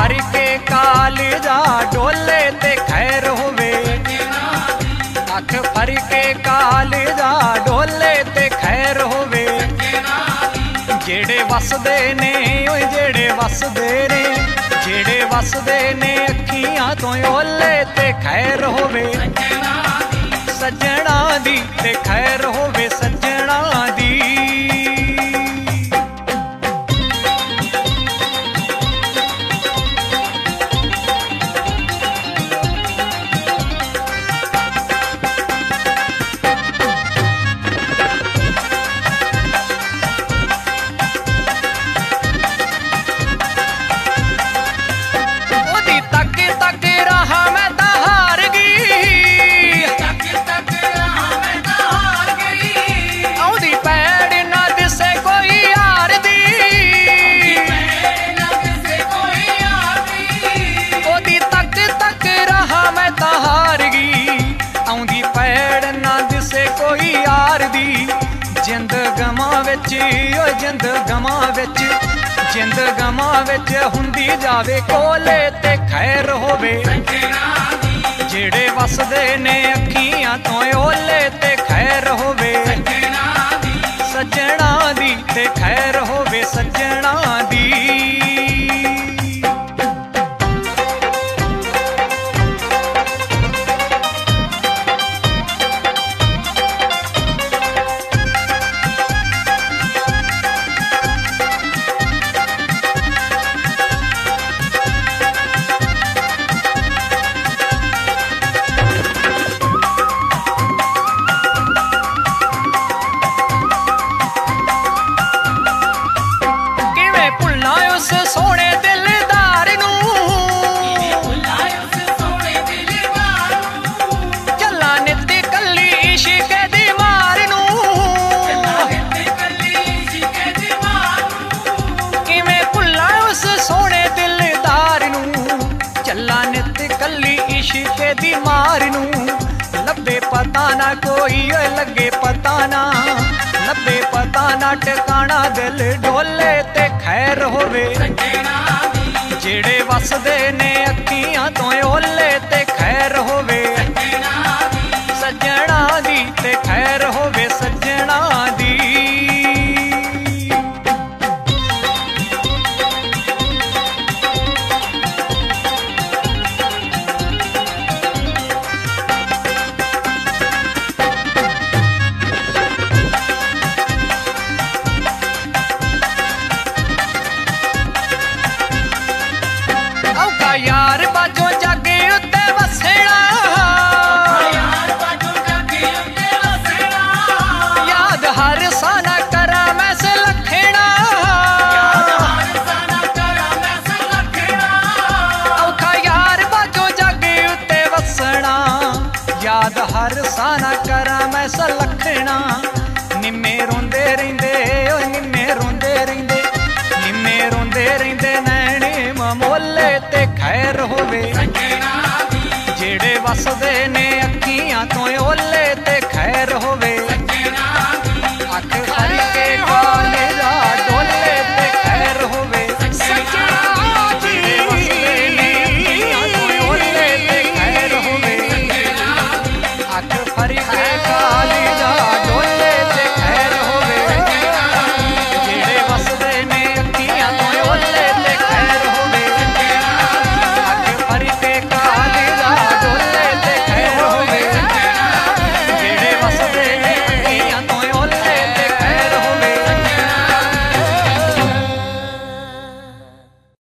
भर के कालजा डोले ते खैर होवे, अख भर के कालजा डोले ते खैर होवे। जेड़े वसदे ने ओए जेड़े वसदे ने, जेड़े वसदे ने अखियां तो ओले ते खैर होवे। सज्जणा दी ते खैर होवे, सज्जणा दी। जिंद गमा विच हुंदी जावे कोले ते खैर होवे। जेड़े वसदे ने अखियां तो ओले ते खैर होवे। सज्जणा दी ते खैर होवे, सज्जणा दी। सोने दिलदार नू चला नित कली इश्क दी मार नू। किवें भुल्ला उस सोने दिलदार नू चला नित कली इश्क दी मार नू। लब्बे पता ना कोई लगे पता ना, लब्बे पता ना ठिकाना दिल डोले ते खैर होवे। जेड़े वसदे ने अखियां तो ओले ते खैर होवे। सज्जणा दी ते खैर होवे, सज्जणा दी। यार बाजो जग उत्ते वसना, याद हर साना करा मैं सलखना। औखा यार बाजो जग उत्ते वसना, याद हर साना करा मैं सलखना। निम्मे रोंदे रहिंदे निम्मे रोंदे रहिंदे, निम्मे रोंदे रहिंदे नैणे ममोले ते